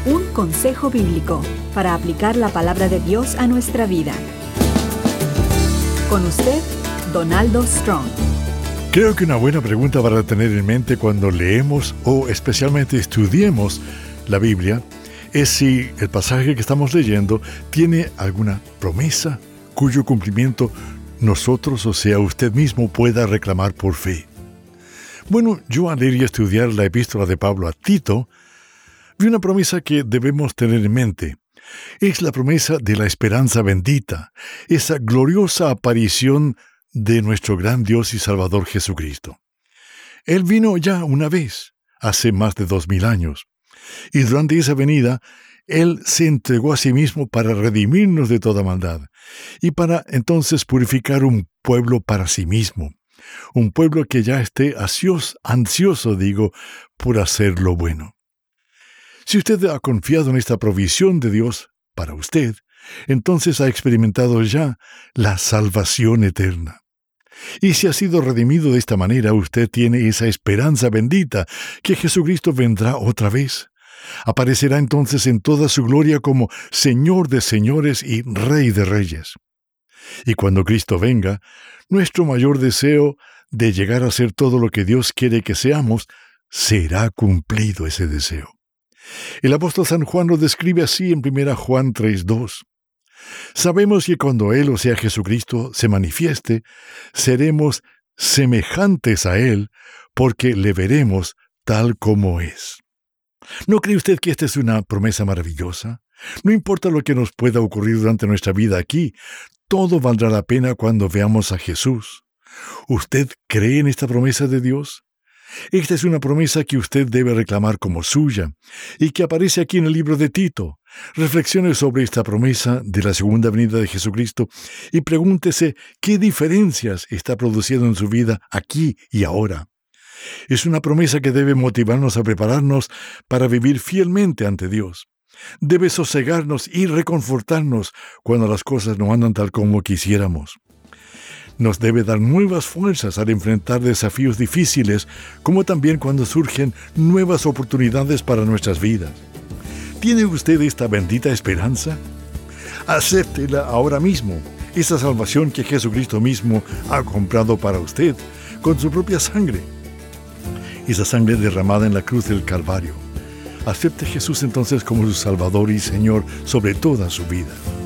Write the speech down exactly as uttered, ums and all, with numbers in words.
Un consejo bíblico para aplicar la palabra de Dios a nuestra vida. Con usted, Donaldo Strong. Creo que una buena pregunta para tener en mente cuando leemos o especialmente estudiemos la Biblia es si el pasaje que estamos leyendo tiene alguna promesa cuyo cumplimiento nosotros, o sea, usted mismo, pueda reclamar por fe. Bueno, yo al leer y estudiar la epístola de Pablo a Tito, vi una promesa que debemos tener en mente. Es la promesa de la esperanza bendita, esa gloriosa aparición de nuestro gran Dios y Salvador Jesucristo. Él vino ya una vez, hace más de dos mil años, y durante esa venida, Él se entregó a sí mismo para redimirnos de toda maldad, y para entonces purificar un pueblo para sí mismo, un pueblo que ya esté ansioso, ansioso, digo, por hacer lo bueno. Si usted ha confiado en esta provisión de Dios para usted, entonces ha experimentado ya la salvación eterna. Y si ha sido redimido de esta manera, usted tiene esa esperanza bendita que Jesucristo vendrá otra vez. Aparecerá entonces en toda su gloria como Señor de señores y Rey de reyes. Y cuando Cristo venga, nuestro mayor deseo de llegar a ser todo lo que Dios quiere que seamos, será cumplido ese deseo. El apóstol San Juan lo describe así en primera Juan tres dos. Sabemos que cuando Él, o sea Jesucristo, se manifieste, seremos semejantes a Él, porque le veremos tal como es. ¿No cree usted que esta es una promesa maravillosa? No importa lo que nos pueda ocurrir durante nuestra vida aquí, todo valdrá la pena cuando veamos a Jesús. ¿Usted cree en esta promesa de Dios? Esta es una promesa que usted debe reclamar como suya y que aparece aquí en el libro de Tito. Reflexione sobre esta promesa de la segunda venida de Jesucristo y pregúntese qué diferencias está produciendo en su vida aquí y ahora. Es una promesa que debe motivarnos a prepararnos para vivir fielmente ante Dios. Debe sosegarnos y reconfortarnos cuando las cosas no andan tal como quisiéramos. Nos debe dar nuevas fuerzas al enfrentar desafíos difíciles, como también cuando surgen nuevas oportunidades para nuestras vidas. ¿Tiene usted esta bendita esperanza? Acéptela ahora mismo, esa salvación que Jesucristo mismo ha comprado para usted con su propia sangre. Esa sangre derramada en la cruz del Calvario. Acepte a Jesús entonces como su Salvador y Señor sobre toda su vida.